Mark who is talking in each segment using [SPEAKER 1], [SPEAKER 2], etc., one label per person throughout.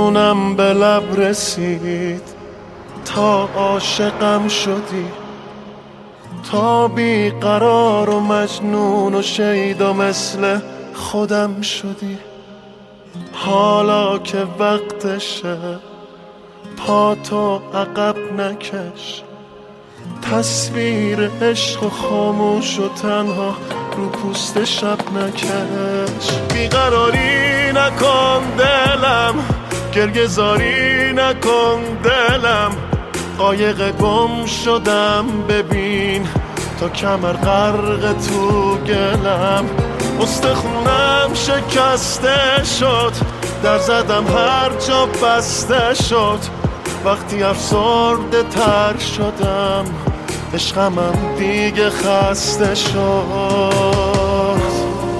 [SPEAKER 1] جونم به لب رسید تا عاشقم شدی، تا بیقرار و مجنون و شیدا مثل خودم شدی. حالا که وقتشه پاتو عقب نکش، تصویر عشق و خاموش و تنها رو پوست شب نکش. بیقراری نکن دلم، گرگزاری نکن دلم، قایق گم شدم ببین تا کمر غرق تو گلم. استخونم شکسته شد، در زدم هر جا بسته شد، وقتی افسرده تر شدم عشقمم دیگه خسته شد.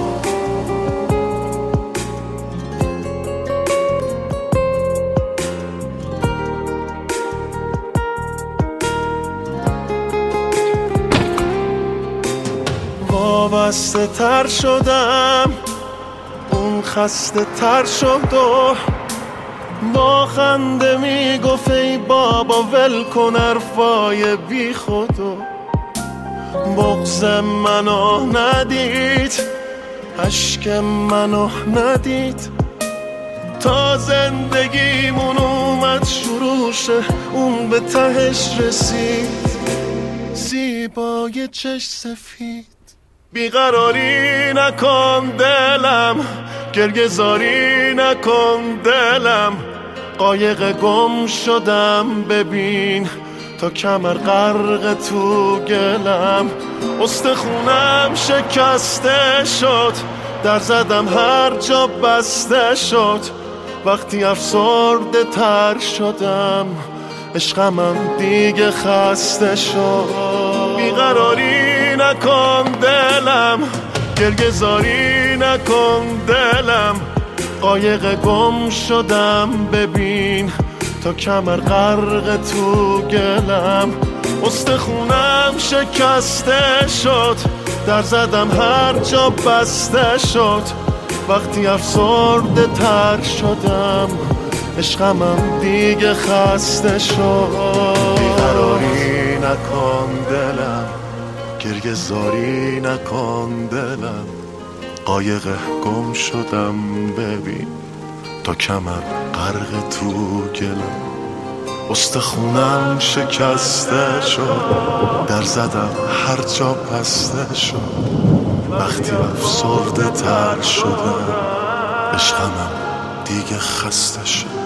[SPEAKER 1] وابسته تر شدم، اون خسته تر شد و با خنده میگفت ای بابا ول کن حرفای بی خودو. بغض منو ندید، اشک منو ندید، تا زندگیمون اومد شروع شه اون به تهش رسید، زیبای چشم سفید. بیقراری نکن دلم، گرگزاری نکن دلم، قایق گم شدم ببین تا کمر غرق تو گلم. استخونم شکسته شد، در زدم هر جا بسته شد، وقتی افسرده تر شدم عشقمم دیگه خسته شد. بیقراری نکن دلم، گرگزاری نکن دلم، قایق گم شدم ببین تا کمر غرق تو گلم. استخونم شکسته شد، در زدم هر جا بسته شد، وقتی افسرده تر شدم عشقمم دیگه خسته شد. بیقراری نکن دلم، گرگزاری نکن دلم، قایق گم شدم ببین تا کمر غرق تو گلم. استخونم شکسته شد، در زدم هر جا بسته شد، وقتی افسرده تر شدم عشقمم دیگه خسته شد.